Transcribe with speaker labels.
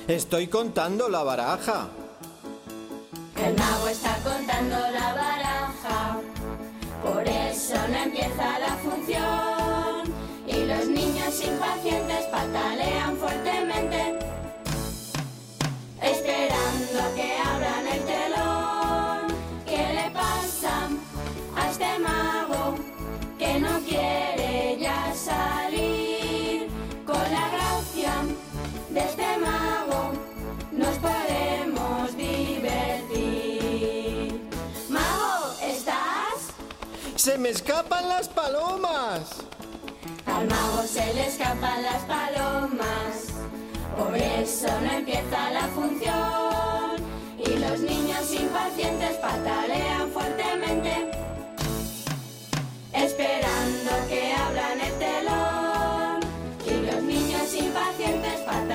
Speaker 1: Estoy contando la baraja.
Speaker 2: El mago está contando la baraja, por eso no empieza la función. Y los niños impacientes patalean fuertemente, esperando a que abran el telón. ¿Qué le pasa a este mago que no quiere ya salir? Con la gracia de este mago nos podemos divertir. Mago, ¿estás?
Speaker 1: ¡Se me escapan las palomas!
Speaker 2: Al mago se le escapan las palomas, por eso no empieza la función. Y los niños impacientes patalean fuertemente, esperando que abran el telón. Y los niños impacientes patalean